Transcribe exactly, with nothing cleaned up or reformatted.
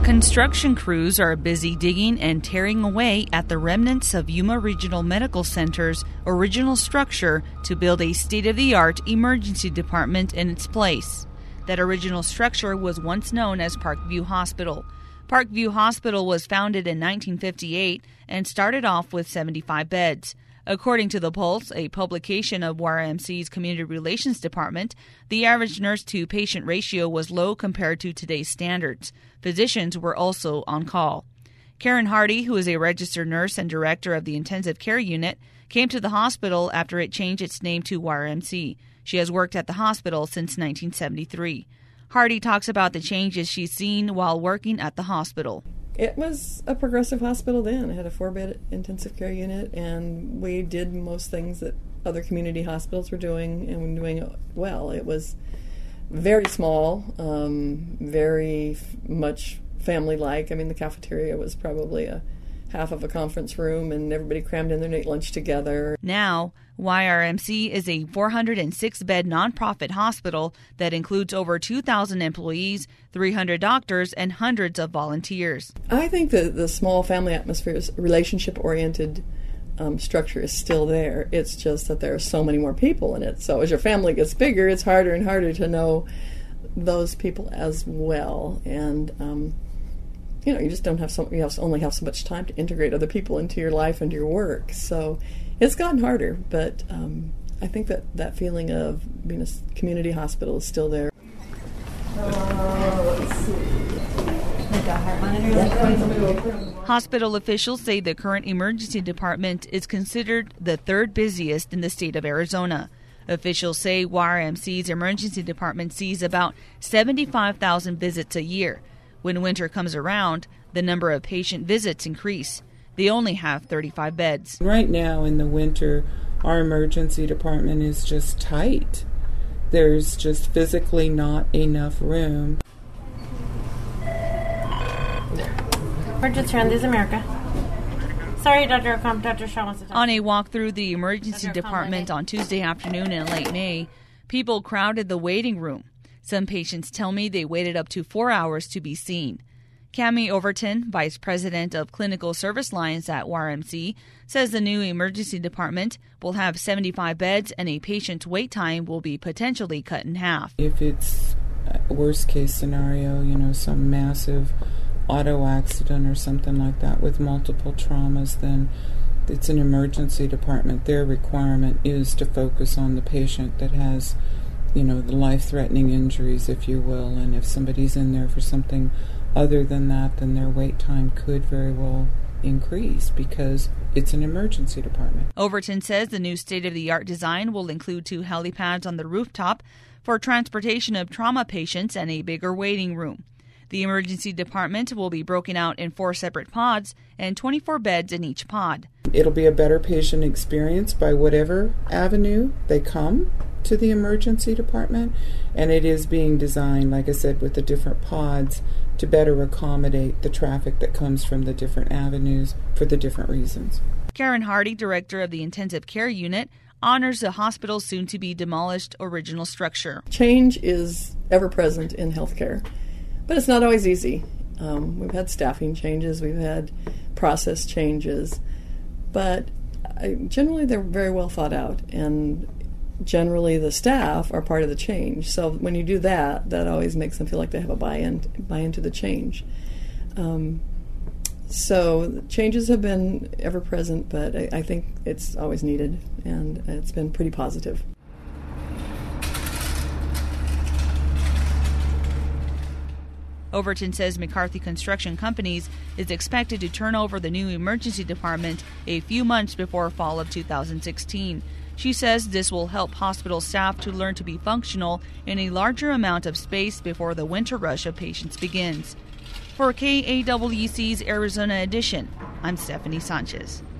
Construction crews are busy digging and tearing away at the remnants of Yuma Regional Medical Center's original structure to build a state-of-the-art emergency department in its place. That original structure was once known as Parkview Hospital. Parkview Hospital was founded in nineteen fifty-eight and started off with seventy-five beds. According to The Pulse, a publication of Y R M C's Community Relations Department, the average nurse-to-patient ratio was low compared to today's standards. Physicians were also on call. Karen Hardy, who is a registered nurse and director of the intensive care unit, came to the hospital after it changed its name to Y R M C. She has worked at the hospital since nineteen seventy-three. Hardy talks about the changes she's seen while working at the hospital. It was a progressive hospital then. It had a four-bed intensive care unit, and we did most things that other community hospitals were doing, and were doing it well. It was very small, um, very f- much family-like. I mean, the cafeteria was probably a half of a conference room, and everybody crammed in there and ate lunch together. Now, Y R M C is a four hundred six bed nonprofit hospital that includes over two thousand employees, three hundred doctors, and hundreds of volunteers. I think that the small family atmosphere, relationship-oriented um, structure is still there. It's just that there are so many more people in it. So as your family gets bigger, it's harder and harder to know those people as well. And um, you know, you just don't have so you have only have so much time to integrate other people into your life and your work. So it's gotten harder, but um, I think that that feeling of being a community hospital is still there. Uh, let's see. Hospital officials say the current emergency department is considered the third busiest in the state of Arizona. Officials say Y R M C's emergency department sees about seventy-five thousand visits a year. When winter comes around, the number of patient visits increase. They only have thirty-five beds. Right now in the winter, our emergency department is just tight. There's just physically not enough room. Emergency on This America. Sorry, Doctor O'Connor, Doctor Shaw wants to talk. On a walk through the emergency department on Tuesday afternoon in late May, people crowded the waiting room. Some patients tell me they waited up to four hours to be seen. Cami Overton, Vice President of Clinical Service Lines at Y R M C, says the new emergency department will have seventy-five beds and a patient's wait time will be potentially cut in half. If it's a worst case scenario, you know, some massive auto accident or something like that with multiple traumas, then it's an emergency department. Their requirement is to focus on the patient that has, you know, the life-threatening injuries, if you will, and if somebody's in there for something other than that, then their wait time could very well increase because it's an emergency department. Overton says the new state-of-the-art design will include two helipads on the rooftop for transportation of trauma patients and a bigger waiting room. The emergency department will be broken out in four separate pods and twenty-four beds in each pod. It'll be a better patient experience by whatever avenue they come to the emergency department, and it is being designed, like I said, with the different pods to better accommodate the traffic that comes from the different avenues for the different reasons. Karen Hardy, director of the intensive care unit, honors the hospital's soon-to-be demolished original structure. Change is ever present in healthcare, but it's not always easy. Um, we've had staffing changes, we've had process changes, but I, generally they're very well thought out, and generally the staff are part of the change. So when you do that, that always makes them feel like they have a buy-in, buy-in to the change. Um, so changes have been ever present, but I, I think it's always needed, and it's been pretty positive. Overton says McCarthy Construction Companies is expected to turn over the new emergency department a few months before fall of two thousand sixteen. She says this will help hospital staff to learn to be functional in a larger amount of space before the winter rush of patients begins. For K A W C's Arizona Edition, I'm Stephanie Sanchez.